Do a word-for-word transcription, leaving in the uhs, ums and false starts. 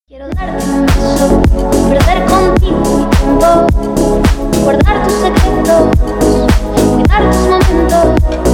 Quiero darte un beso, perder contigo mi tiempo, guardar tus secretos, cuidar tus momentos.